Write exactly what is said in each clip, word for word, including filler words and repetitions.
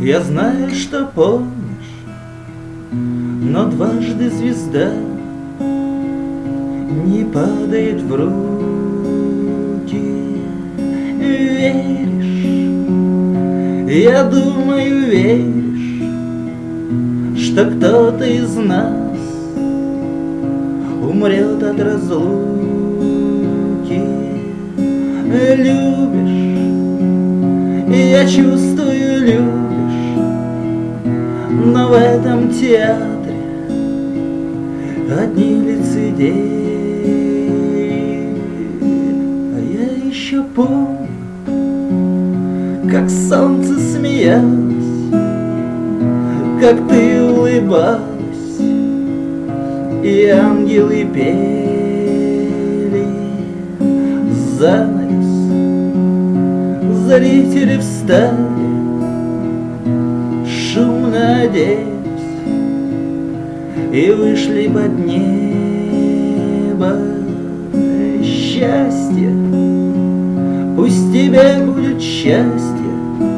Я знаю, что помнишь, но дважды звезда не падает в руки. Веришь, я думаю, веришь, что кто-то из нас умрет от разлуки. Любишь, я чувствую, любишь, но в этом театре одни лицедеи. А я еще помню, как солнце смеялось, как ты улыбалась, и ангелы пели. Занавес, зрители встали, шумно оделись и вышли под небо. Счастье, пусть тебе будет счастье,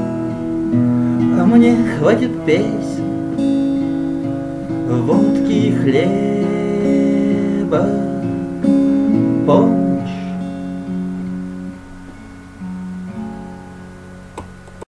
а мне хватит песен, водки и хлеба.